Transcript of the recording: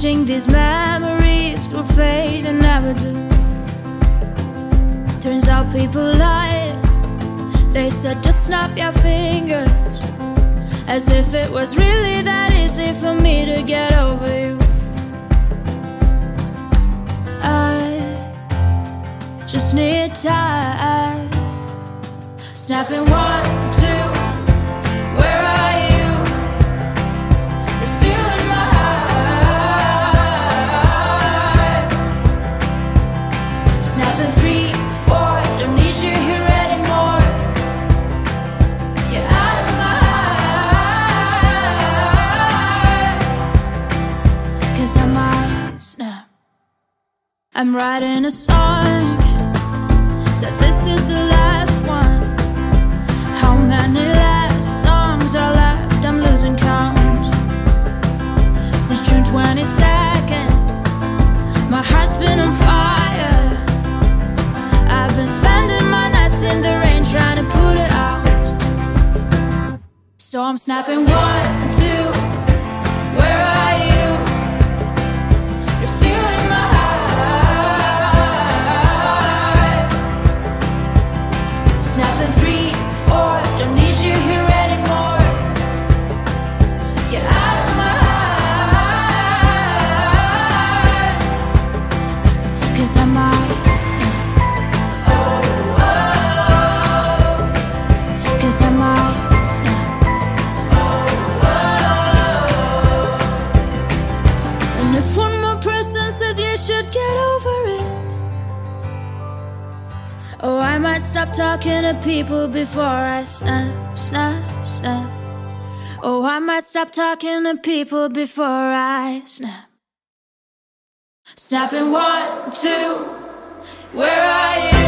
wishing these memories will fade and never do. Turns out people lie. They said just snap your fingers, as if it was really that easy for me to get over you. I just need time. Snapping 1, 2, where are you? You're still in my heart. Snapping 3, 4, don't need you here anymore. Get out of my heart, 'cause I might snap. I'm writing a song, said this is the last one. How many last songs are left? I'm losing count. Since June 22nd, my heart's been on fire. I've been spending my nights in the rain trying to put it out. So I'm snapping 1, 2, where are you? You're still in my heart. Snapping 3, 4, don't need you here anymore. Get out of my heart, 'cause I might snap. Oh, oh, 'cause I might snap. Oh, oh. And if one more person says you should get over it, oh, I might stop talking to people before I snap, snap, snap. Oh, I might stop talking to people before I snap. Snapping 1, 2, where are you?